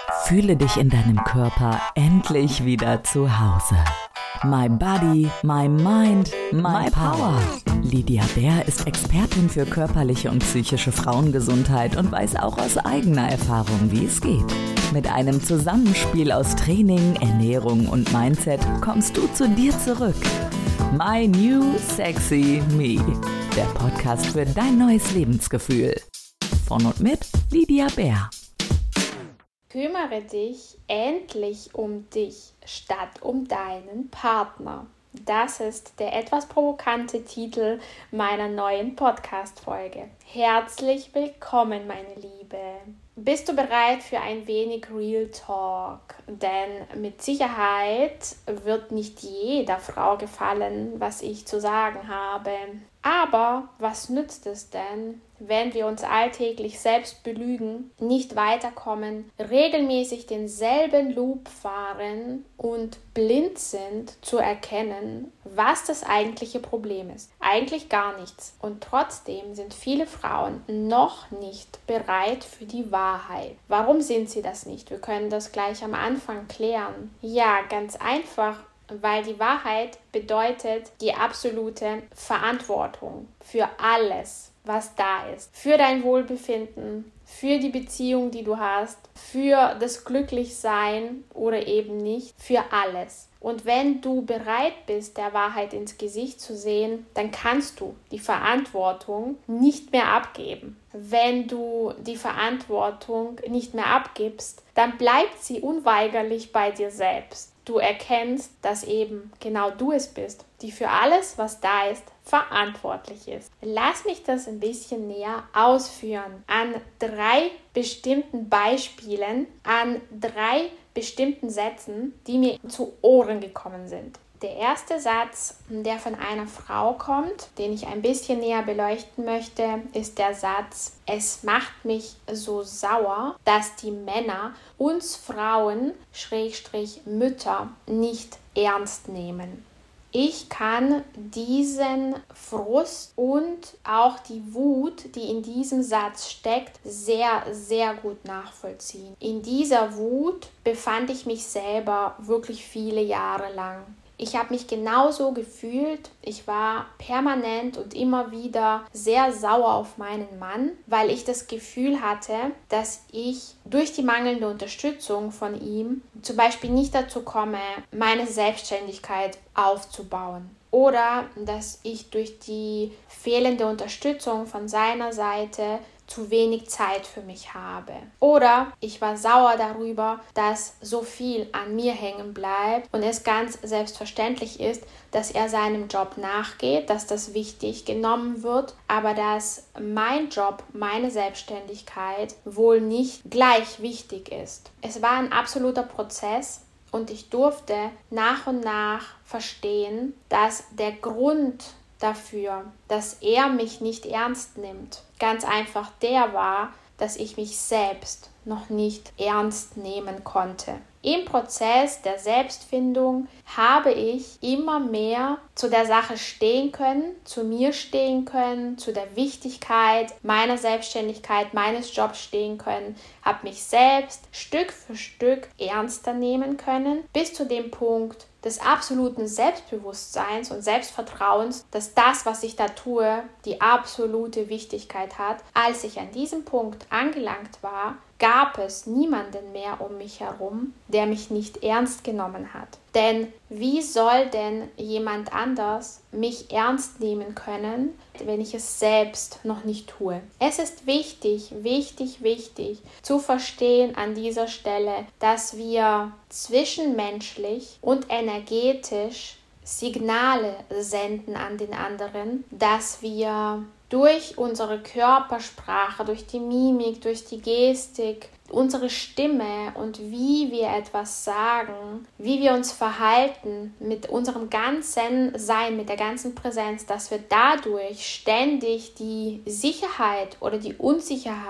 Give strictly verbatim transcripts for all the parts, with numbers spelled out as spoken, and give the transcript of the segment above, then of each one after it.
Fühle dich in deinem Körper endlich wieder zu Hause. My Body, My Mind, My, my Power. Lydia Bär ist Expertin für körperliche und psychische Frauengesundheit und weiß auch aus eigener Erfahrung, wie es geht. Mit einem Zusammenspiel aus Training, Ernährung und Mindset kommst du zu dir zurück. My New Sexy Me, der Podcast für dein neues Lebensgefühl. Von und mit Lydia Bär. Kümmere dich endlich um dich statt um deinen Partner. Das ist der etwas provokante Titel meiner neuen Podcast-Folge. Herzlich willkommen, meine Liebe. Bist du bereit für ein wenig Real Talk? Denn mit Sicherheit wird nicht jeder Frau gefallen, was ich zu sagen habe. Aber was nützt es denn, wenn wir uns alltäglich selbst belügen, nicht weiterkommen, regelmäßig denselben Loop fahren und blind sind zu erkennen, was das eigentliche Problem ist? Eigentlich gar nichts. Und trotzdem sind viele Frauen noch nicht bereit für die Wahrheit. Warum sind sie das nicht? Wir können das gleich am Anfang klären. Ja, ganz einfach. Weil die Wahrheit bedeutet die absolute Verantwortung für alles, was da ist. Für dein Wohlbefinden, für die Beziehung, die du hast, für das Glücklichsein oder eben nicht, für alles. Und wenn du bereit bist, der Wahrheit ins Gesicht zu sehen, dann kannst du die Verantwortung nicht mehr abgeben. Wenn du die Verantwortung nicht mehr abgibst, dann bleibt sie unweigerlich bei dir selbst. Du erkennst, dass eben genau du es bist, die für alles, was da ist, verantwortlich ist. Lass mich das ein bisschen näher ausführen an drei bestimmten Beispielen, an drei bestimmten Sätzen, die mir zu Ohren gekommen sind. Der erste Satz, der von einer Frau kommt, den ich ein bisschen näher beleuchten möchte, ist der Satz: Es macht mich so sauer, dass die Männer uns Frauen, Schrägstrich Mütter, nicht ernst nehmen. Ich kann diesen Frust und auch die Wut, die in diesem Satz steckt, sehr, sehr gut nachvollziehen. In dieser Wut befand ich mich selber wirklich viele Jahre lang. Ich habe mich genauso gefühlt. Ich war permanent und immer wieder sehr sauer auf meinen Mann, weil ich das Gefühl hatte, dass ich durch die mangelnde Unterstützung von ihm zum Beispiel nicht dazu komme, meine Selbstständigkeit aufzubauen. Oder dass ich durch die fehlende Unterstützung von seiner Seite zu wenig Zeit für mich habe. Oder ich war sauer darüber, dass so viel an mir hängen bleibt und es ganz selbstverständlich ist, dass er seinem Job nachgeht, dass das wichtig genommen wird, aber dass mein Job, meine Selbstständigkeit wohl nicht gleich wichtig ist. Es war ein absoluter Prozess. Und ich durfte nach und nach verstehen, dass der Grund dafür, dass er mich nicht ernst nimmt, ganz einfach der war, dass ich mich selbst noch nicht ernst nehmen konnte. Im Prozess der Selbstfindung habe ich immer mehr zu der Sache stehen können, zu mir stehen können, zu der Wichtigkeit meiner Selbstständigkeit, meines Jobs stehen können, habe mich selbst Stück für Stück ernster nehmen können, bis zu dem Punkt des absoluten Selbstbewusstseins und Selbstvertrauens, dass das, was ich da tue, die absolute Wichtigkeit hat. Als ich an diesem Punkt angelangt war, gab es niemanden mehr um mich herum, der mich nicht ernst genommen hat. Denn wie soll denn jemand anders mich ernst nehmen können, wenn ich es selbst noch nicht tue? Es ist wichtig, wichtig, wichtig zu verstehen an dieser Stelle, dass wir zwischenmenschlich und energetisch Signale senden an den anderen, dass wir durch unsere Körpersprache, durch die Mimik, durch die Gestik, unsere Stimme und wie wir etwas sagen, wie wir uns verhalten mit unserem ganzen Sein, mit der ganzen Präsenz, dass wir dadurch ständig die Sicherheit oder die Unsicherheit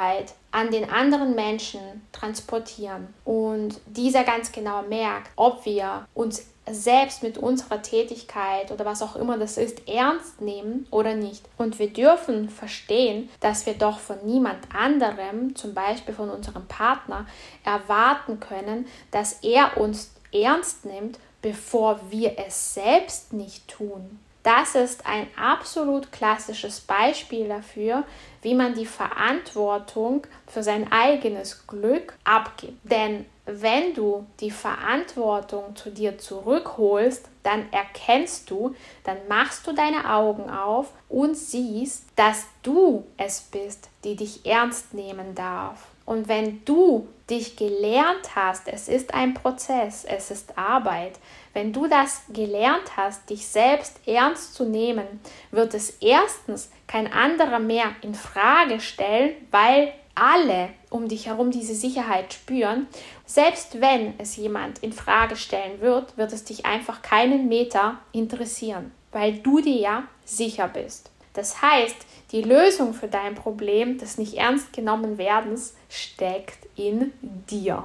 an den anderen Menschen transportieren und dieser ganz genau merkt, ob wir uns selbst mit unserer Tätigkeit oder was auch immer das ist, ernst nehmen oder nicht. Und wir dürfen verstehen, dass wir doch von niemand anderem, zum Beispiel von unserem Partner, erwarten können, dass er uns ernst nimmt, bevor wir es selbst nicht tun. Das ist ein absolut klassisches Beispiel dafür, wie man die Verantwortung für sein eigenes Glück abgibt. Denn wenn du die Verantwortung zu dir zurückholst, dann erkennst du, dann machst du deine Augen auf und siehst, dass du es bist, die dich ernst nehmen darf. Und wenn du dich gelernt hast, es ist ein Prozess, es ist Arbeit, wenn du das gelernt hast, dich selbst ernst zu nehmen, wird es erstens kein anderer mehr in Frage stellen, weil alle um dich herum diese Sicherheit spüren. Selbst wenn es jemand in Frage stellen wird, wird es dich einfach keinen Meter interessieren, weil du dir ja sicher bist. Das heißt, die Lösung für dein Problem des nicht ernst genommen Werdens steckt in dir.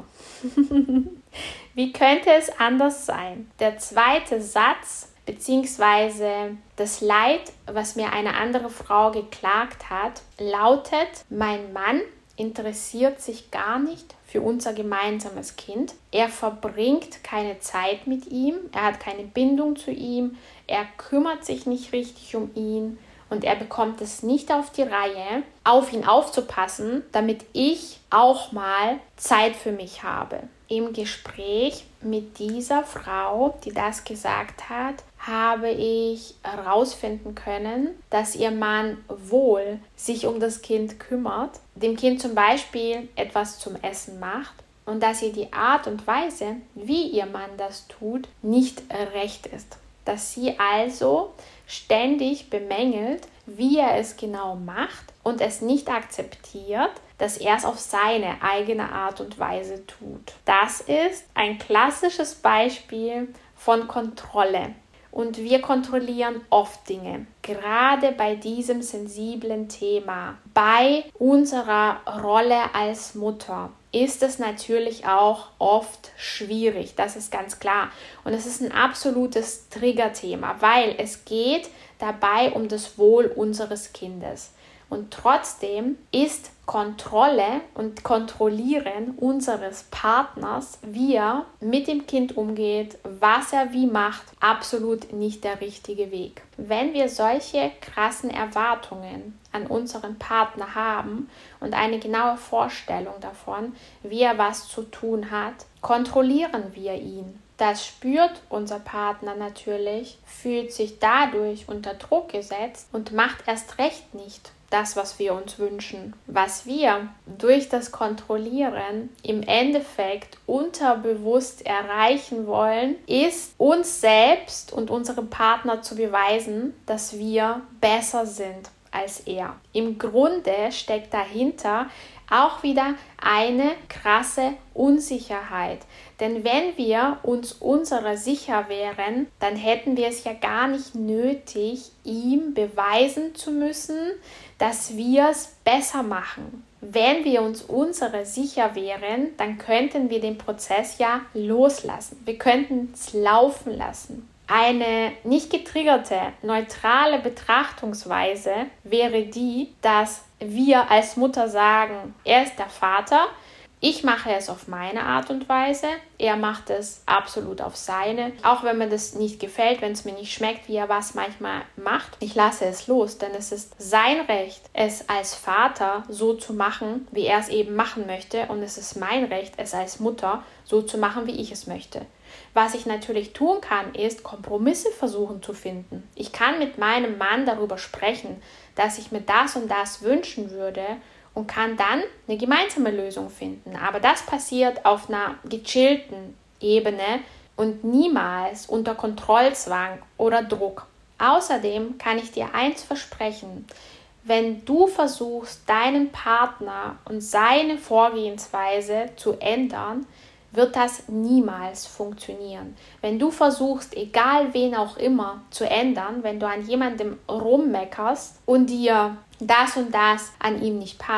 Wie könnte es anders sein? Der zweite Satz beziehungsweise das Leid, was mir eine andere Frau geklagt hat, lautet: Mein Mann interessiert sich gar nicht für unser gemeinsames Kind. Er verbringt keine Zeit mit ihm, er hat keine Bindung zu ihm, er kümmert sich nicht richtig um ihn. Und er bekommt es nicht auf die Reihe, auf ihn aufzupassen, damit ich auch mal Zeit für mich habe. Im Gespräch mit dieser Frau, die das gesagt hat, habe ich herausfinden können, dass ihr Mann wohl sich um das Kind kümmert, dem Kind zum Beispiel etwas zum Essen macht und dass ihr die Art und Weise, wie ihr Mann das tut, nicht recht ist. Dass sie also ständig bemängelt, wie er es genau macht und es nicht akzeptiert, dass er es auf seine eigene Art und Weise tut. Das ist ein klassisches Beispiel von Kontrolle. Und wir kontrollieren oft Dinge, gerade bei diesem sensiblen Thema. Bei unserer Rolle als Mutter ist es natürlich auch oft schwierig, das ist ganz klar. Und es ist ein absolutes Triggerthema, weil es geht dabei um das Wohl unseres Kindes. Und trotzdem ist Kontrolle und Kontrollieren unseres Partners, wie er mit dem Kind umgeht, was er wie macht, absolut nicht der richtige Weg. Wenn wir solche krassen Erwartungen an unseren Partner haben und eine genaue Vorstellung davon, wie er was zu tun hat, kontrollieren wir ihn. Das spürt unser Partner natürlich, fühlt sich dadurch unter Druck gesetzt und macht erst recht nicht das, was wir uns wünschen. Was wir durch das Kontrollieren im Endeffekt unterbewusst erreichen wollen, ist uns selbst und unserem Partner zu beweisen, dass wir besser sind als er. Im Grunde steckt dahinter auch wieder eine krasse Unsicherheit. Denn wenn wir uns unserer sicher wären, dann hätten wir es ja gar nicht nötig, ihm beweisen zu müssen, dass wir es besser machen. Wenn wir uns unserer sicher wären, dann könnten wir den Prozess ja loslassen. Wir könnten es laufen lassen. Eine nicht getriggerte, neutrale Betrachtungsweise wäre die, dass wir als Mutter sagen, er ist der Vater, ich mache es auf meine Art und Weise, er macht es absolut auf seine. Auch wenn mir das nicht gefällt, wenn es mir nicht schmeckt, wie er was manchmal macht, ich lasse es los, denn es ist sein Recht, es als Vater so zu machen, wie er es eben machen möchte, und es ist mein Recht, es als Mutter so zu machen, wie ich es möchte. Was ich natürlich tun kann, ist Kompromisse versuchen zu finden. Ich kann mit meinem Mann darüber sprechen, dass ich mir das und das wünschen würde und kann dann eine gemeinsame Lösung finden. Aber das passiert auf einer gechillten Ebene und niemals unter Kontrollzwang oder Druck. Außerdem kann ich dir eins versprechen: Wenn du versuchst, deinen Partner und seine Vorgehensweise zu ändern, wird das niemals funktionieren. Wenn du versuchst, egal wen auch immer zu ändern, wenn du an jemandem rummeckerst und dir das und das an ihm nicht passt,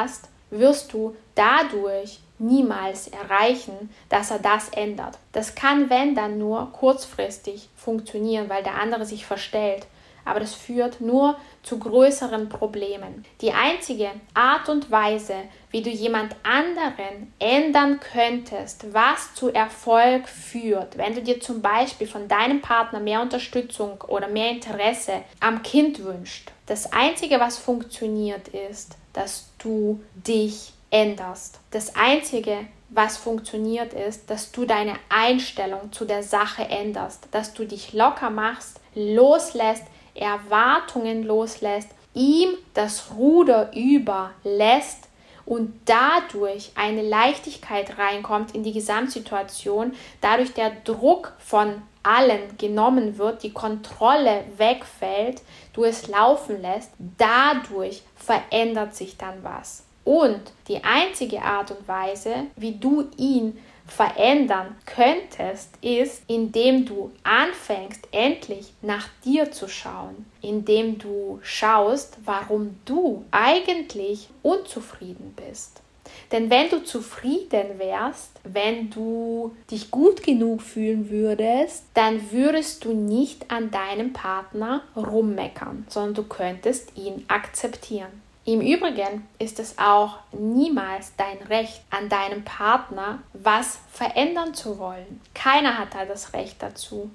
wirst du dadurch niemals erreichen, dass er das ändert. Das kann, wenn dann, nur kurzfristig funktionieren, weil der andere sich verstellt. Aber das führt nur zu größeren Problemen. Die einzige Art und Weise, wie du jemand anderen ändern könntest, was zu Erfolg führt, wenn du dir zum Beispiel von deinem Partner mehr Unterstützung oder mehr Interesse am Kind wünschst, das Einzige, was funktioniert, ist, dass du dich änderst. Das Einzige, was funktioniert, ist, dass du deine Einstellung zu der Sache änderst, dass du dich locker machst, loslässt, Erwartungen loslässt, ihm das Ruder überlässt und dadurch eine Leichtigkeit reinkommt in die Gesamtsituation, dadurch der Druck von allen genommen wird, die Kontrolle wegfällt, du es laufen lässt, dadurch verändert sich dann was. Und die einzige Art und Weise, wie du ihn verändern könntest, ist, indem du anfängst, endlich nach dir zu schauen, indem du schaust, warum du eigentlich unzufrieden bist. Denn wenn du zufrieden wärst, wenn du dich gut genug fühlen würdest, dann würdest du nicht an deinem Partner rummeckern, sondern du könntest ihn akzeptieren. Im Übrigen ist es auch niemals dein Recht, an deinem Partner was verändern zu wollen. Keiner hat da das Recht dazu.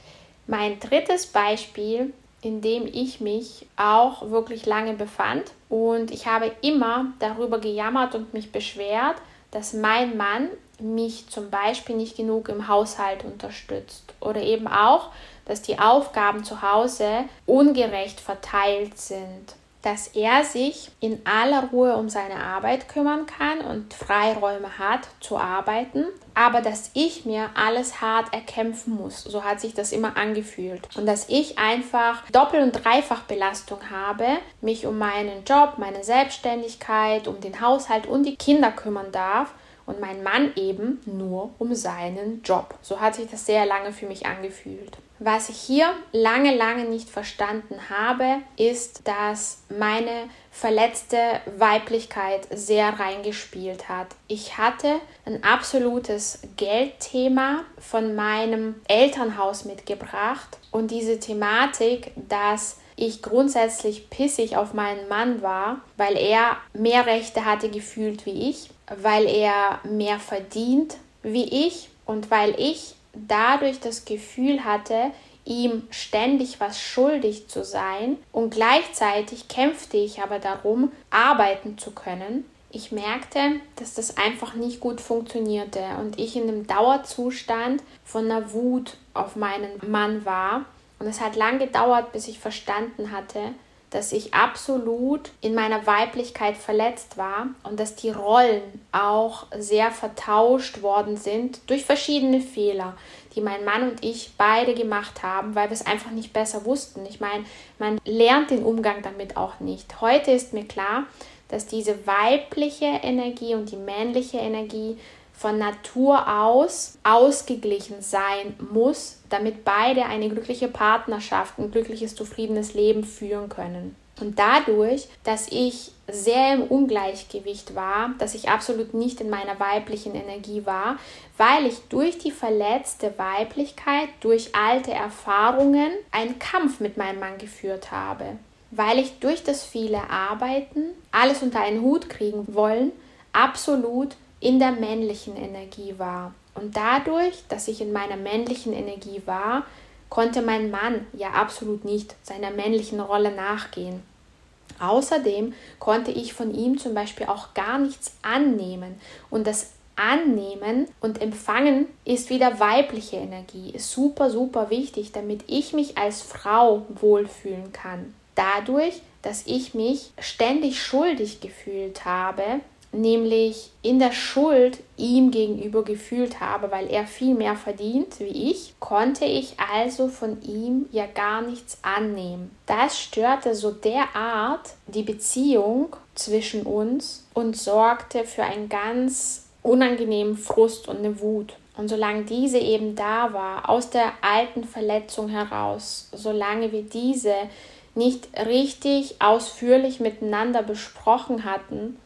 Mein drittes Beispiel, in dem ich mich auch wirklich lange befand, und ich habe immer darüber gejammert und mich beschwert, dass mein Mann mich zum Beispiel nicht genug im Haushalt unterstützt oder eben auch, dass die Aufgaben zu Hause ungerecht verteilt sind, dass er sich in aller Ruhe um seine Arbeit kümmern kann und Freiräume hat zu arbeiten, aber dass ich mir alles hart erkämpfen muss. So hat sich das immer angefühlt. Und dass ich einfach Doppel- und Dreifachbelastung habe, mich um meinen Job, meine Selbstständigkeit, um den Haushalt und die Kinder kümmern darf und mein Mann eben nur um seinen Job. So hat sich das sehr lange für mich angefühlt. Was ich hier lange, lange nicht verstanden habe, ist, dass meine verletzte Weiblichkeit sehr reingespielt hat. Ich hatte ein absolutes Geldthema von meinem Elternhaus mitgebracht und diese Thematik, dass ich grundsätzlich pissig auf meinen Mann war, weil er mehr Rechte hatte gefühlt wie ich, weil er mehr verdient wie ich und weil ich dadurch das Gefühl hatte, ihm ständig was schuldig zu sein, und gleichzeitig kämpfte ich aber darum, arbeiten zu können. Ich merkte, dass das einfach nicht gut funktionierte und ich in einem Dauerzustand von einer Wut auf meinen Mann war. Und es hat lange gedauert, bis ich verstanden hatte, dass ich absolut in meiner Weiblichkeit verletzt war und dass die Rollen auch sehr vertauscht worden sind durch verschiedene Fehler, die mein Mann und ich beide gemacht haben, weil wir es einfach nicht besser wussten. Ich meine, man lernt den Umgang damit auch nicht. Heute ist mir klar, dass diese weibliche Energie und die männliche Energie von Natur aus ausgeglichen sein muss, damit beide eine glückliche Partnerschaft, ein glückliches, zufriedenes Leben führen können. Und dadurch, dass ich sehr im Ungleichgewicht war, dass ich absolut nicht in meiner weiblichen Energie war, weil ich durch die verletzte Weiblichkeit, durch alte Erfahrungen einen Kampf mit meinem Mann geführt habe, weil ich durch das viele Arbeiten, alles unter einen Hut kriegen wollen, absolut in der männlichen Energie war. Und dadurch, dass ich in meiner männlichen Energie war, konnte mein Mann ja absolut nicht seiner männlichen Rolle nachgehen. Außerdem konnte ich von ihm zum Beispiel auch gar nichts annehmen. Und das Annehmen und Empfangen ist wieder weibliche Energie, ist super, super wichtig, damit ich mich als Frau wohlfühlen kann. Dadurch, dass ich mich ständig schuldig gefühlt habe, nämlich in der Schuld ihm gegenüber gefühlt habe, weil er viel mehr verdient wie ich, konnte ich also von ihm ja gar nichts annehmen. Das störte so derart die Beziehung zwischen uns und sorgte für einen ganz unangenehmen Frust und eine Wut. Und solange diese eben da war, aus der alten Verletzung heraus, solange wir diese nicht richtig ausführlich miteinander besprochen hatten,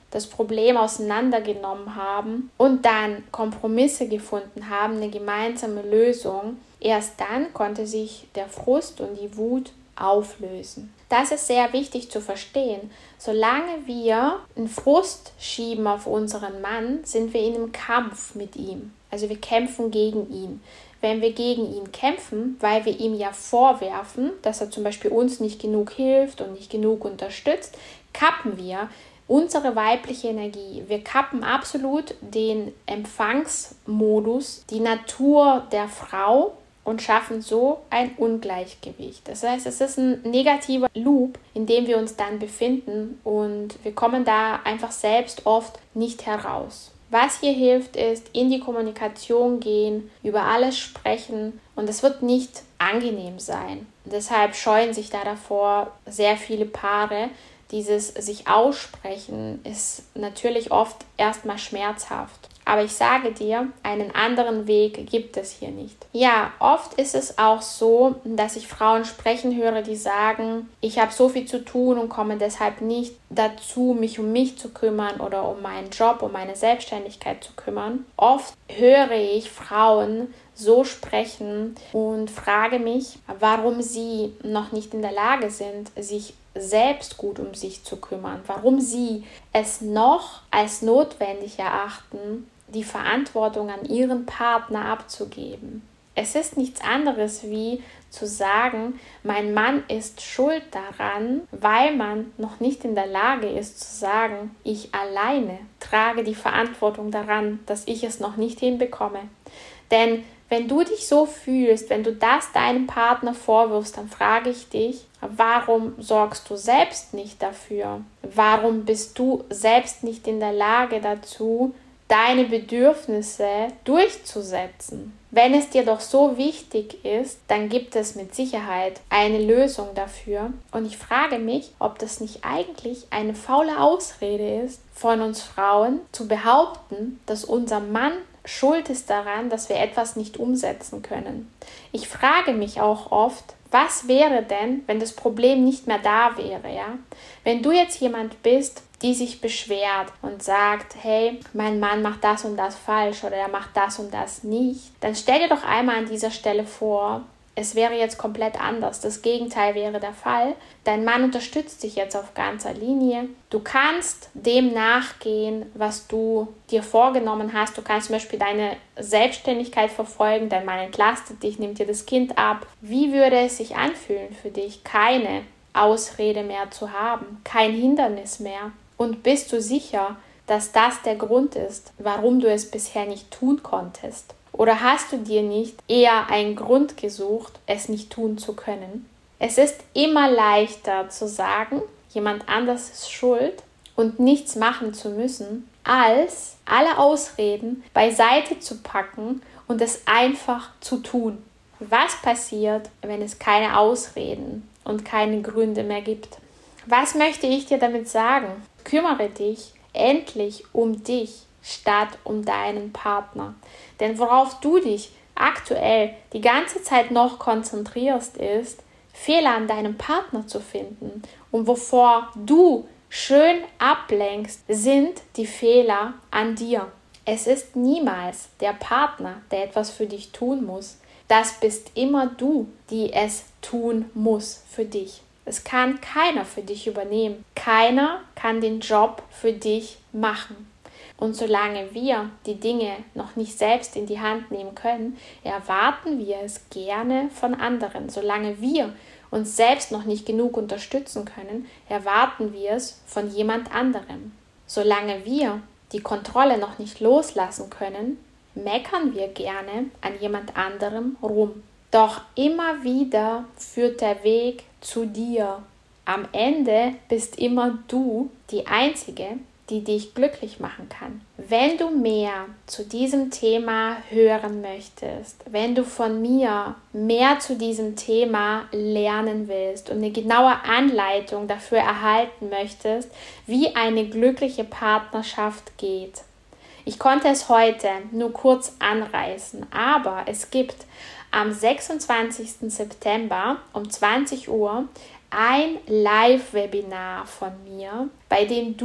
das Problem auseinandergenommen haben und dann Kompromisse gefunden haben, eine gemeinsame Lösung, erst dann konnte sich der Frust und die Wut auflösen. Das ist sehr wichtig zu verstehen. Solange wir einen Frust schieben auf unseren Mann, sind wir in einem Kampf mit ihm. Also wir kämpfen gegen ihn. Wenn wir gegen ihn kämpfen, weil wir ihm ja vorwerfen, dass er zum Beispiel uns nicht genug hilft und nicht genug unterstützt, kappen wir unsere weibliche Energie. Wir kappen absolut den Empfangsmodus, die Natur der Frau und schaffen so ein Ungleichgewicht. Das heißt, es ist ein negativer Loop, in dem wir uns dann befinden und wir kommen da einfach selbst oft nicht heraus. Was hier hilft, ist in die Kommunikation gehen, über alles sprechen und es wird nicht angenehm sein. Deshalb scheuen sich da davor sehr viele Paare. Dieses sich aussprechen ist natürlich oft erstmal schmerzhaft. Aber ich sage dir, einen anderen Weg gibt es hier nicht. Ja, oft ist es auch so, dass ich Frauen sprechen höre, die sagen, ich habe so viel zu tun und komme deshalb nicht dazu, mich um mich zu kümmern oder um meinen Job, um meine Selbstständigkeit zu kümmern. Oft höre ich Frauen so sprechen und frage mich, warum sie noch nicht in der Lage sind, sich selbst gut um sich zu kümmern, warum sie es noch als notwendig erachten, die Verantwortung an ihren Partner abzugeben. Es ist nichts anderes wie zu sagen, mein Mann ist schuld daran, weil man noch nicht in der Lage ist zu sagen, ich alleine trage die Verantwortung daran, dass ich es noch nicht hinbekomme. Denn wenn du dich so fühlst, wenn du das deinem Partner vorwirfst, dann frage ich dich, warum sorgst du selbst nicht dafür? Warum bist du selbst nicht in der Lage dazu, deine Bedürfnisse durchzusetzen? Wenn es dir doch so wichtig ist, dann gibt es mit Sicherheit eine Lösung dafür. Und ich frage mich, ob das nicht eigentlich eine faule Ausrede ist von uns Frauen, zu behaupten, dass unser Mann schuld ist daran, dass wir etwas nicht umsetzen können. Ich frage mich auch oft, was wäre denn, wenn das Problem nicht mehr da wäre, ja? Wenn du jetzt jemand bist, die sich beschwert und sagt, hey, mein Mann macht das und das falsch oder er macht das und das nicht, dann stell dir doch einmal an dieser Stelle vor, es wäre jetzt komplett anders. Das Gegenteil wäre der Fall. Dein Mann unterstützt dich jetzt auf ganzer Linie. Du kannst dem nachgehen, was du dir vorgenommen hast. Du kannst zum Beispiel deine Selbstständigkeit verfolgen. Dein Mann entlastet dich, nimmt dir das Kind ab. Wie würde es sich anfühlen für dich, keine Ausrede mehr zu haben, kein Hindernis mehr? Und bist du sicher, dass das der Grund ist, warum du es bisher nicht tun konntest? Oder hast du dir nicht eher einen Grund gesucht, es nicht tun zu können? Es ist immer leichter zu sagen, jemand anders ist schuld und nichts machen zu müssen, als alle Ausreden beiseite zu packen und es einfach zu tun. Was passiert, wenn es keine Ausreden und keine Gründe mehr gibt? Was möchte ich dir damit sagen? Kümmere dich endlich um dich statt um deinen Partner. Denn worauf du dich aktuell die ganze Zeit noch konzentrierst, ist, Fehler an deinem Partner zu finden. Und wovor du schön ablenkst, sind die Fehler an dir. Es ist niemals der Partner, der etwas für dich tun muss. Das bist immer du, die es tun muss für dich. Es kann keiner für dich übernehmen. Keiner kann den Job für dich machen. Und solange wir die Dinge noch nicht selbst in die Hand nehmen können, erwarten wir es gerne von anderen. Solange wir uns selbst noch nicht genug unterstützen können, erwarten wir es von jemand anderem. Solange wir die Kontrolle noch nicht loslassen können, meckern wir gerne an jemand anderem rum. Doch immer wieder führt der Weg zu dir. Am Ende bist immer du die Einzige, die dich glücklich machen kann. Wenn du mehr zu diesem Thema hören möchtest, wenn du von mir mehr zu diesem Thema lernen willst und eine genaue Anleitung dafür erhalten möchtest, wie eine glückliche Partnerschaft geht. Ich konnte es heute nur kurz anreißen, aber es gibt am sechsundzwanzigsten September um zwanzig Uhr ein Live-Webinar von mir, bei dem du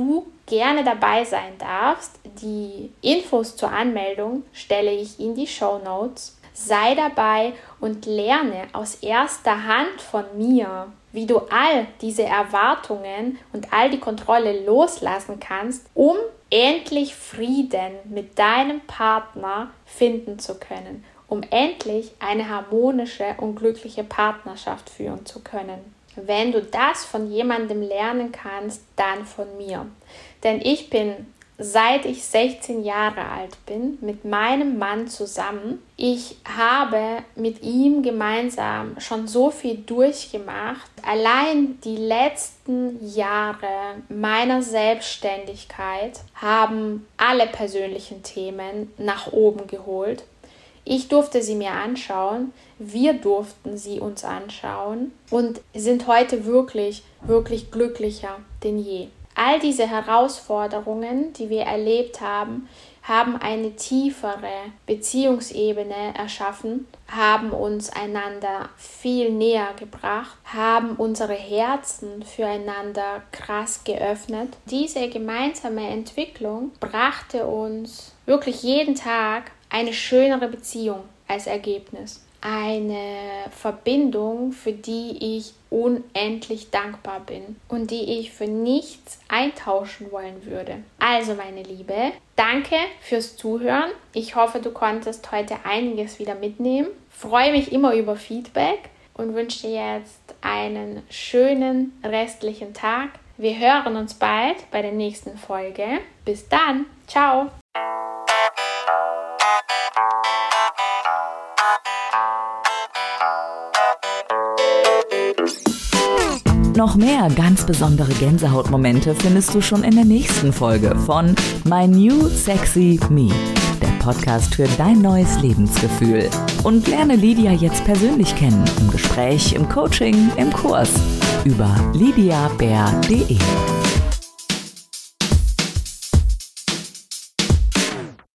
gerne dabei sein darfst. Die Infos zur Anmeldung stelle ich in die Shownotes. Sei dabei und lerne aus erster Hand von mir, wie du all diese Erwartungen und all die Kontrolle loslassen kannst, um endlich Frieden mit deinem Partner finden zu können, um endlich eine harmonische und glückliche Partnerschaft führen zu können. Wenn du das von jemandem lernen kannst, dann von mir. Denn ich bin, seit ich sechzehn Jahre alt bin, mit meinem Mann zusammen. Ich habe mit ihm gemeinsam schon so viel durchgemacht. Allein die letzten Jahre meiner Selbstständigkeit haben alle persönlichen Themen nach oben geholt. Ich durfte sie mir anschauen, wir durften sie uns anschauen und sind heute wirklich, wirklich glücklicher denn je. All diese Herausforderungen, die wir erlebt haben, haben eine tiefere Beziehungsebene erschaffen, haben uns einander viel näher gebracht, haben unsere Herzen füreinander krass geöffnet. Diese gemeinsame Entwicklung brachte uns wirklich jeden Tag eine schönere Beziehung als Ergebnis. Eine Verbindung, für die ich unendlich dankbar bin und die ich für nichts eintauschen wollen würde. Also meine Liebe, danke fürs Zuhören. Ich hoffe, du konntest heute einiges wieder mitnehmen. Freue mich immer über Feedback und wünsche dir jetzt einen schönen restlichen Tag. Wir hören uns bald bei der nächsten Folge. Bis dann. Ciao. Noch mehr ganz besondere Gänsehautmomente findest du schon in der nächsten Folge von My New Sexy Me, der Podcast für dein neues Lebensgefühl. Und lerne Lydia jetzt persönlich kennen, im Gespräch, im Coaching, im Kurs über lydia bär punkt de.